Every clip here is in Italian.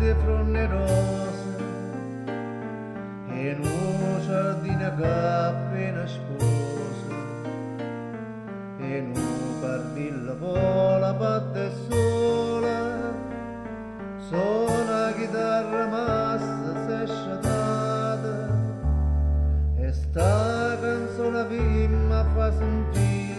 verde fronne rosa e un giardino che appena sposa e un pardillo vola batte sola suona chitarra massa se sciatata e sta canzone prima fa sentire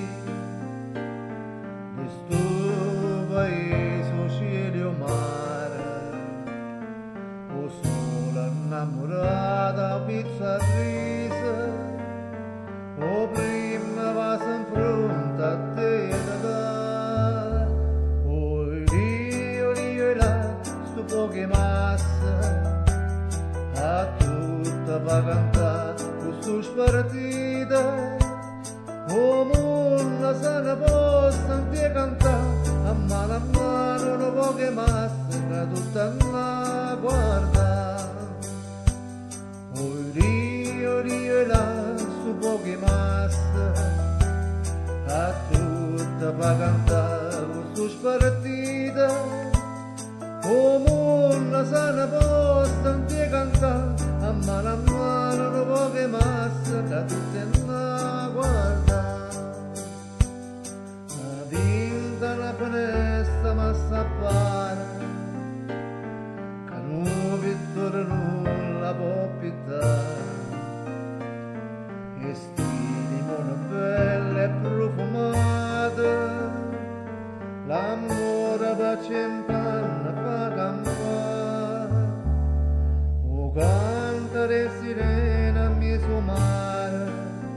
di sto paese o cielo o mare o sola innamorata pizza risa o prima va in fronte a te da dare o io e là sto poche masse a tutta va cantare questo spartita o mondo se ne possa anche cantare a mano non poche masse che tutta la guarda o io e là su poche masse a tutta va cantare questo spartita o mondo se ne possa anche cantare a mano non poche masse che tutta la guarda la finestra ma s'appare che un pittore non la può pittare e sti limone belle e profumate l'amore bacia in panna fa campare o cantare sirena mi suo mare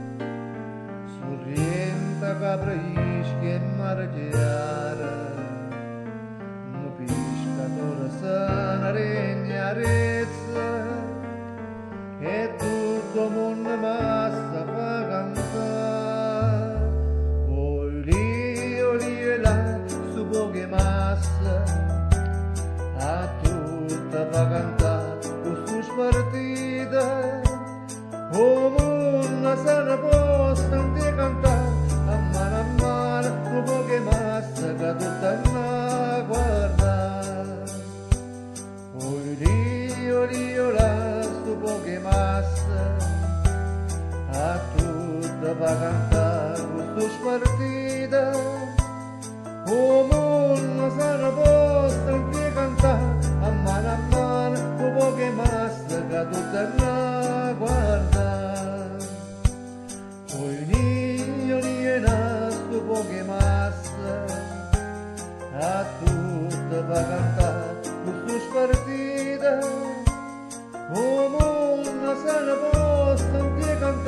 sorrienta capra ischi e margiare un pescatore sana regna rezza e tutto mondo massa fa cantare poi lì e là su poche masse a tutta fa cantare questo spartita o mondo se ne possa anche cantare a mano poche masse che tutta la guarda poi io là su poche masse a tutta va cantare questo spartita o mondo se ne possa anche cantare a mano poche masse che tutta la guarda poi io là su poche masse a tutta va cantare questo spartita o mondo se ne possa anche cantare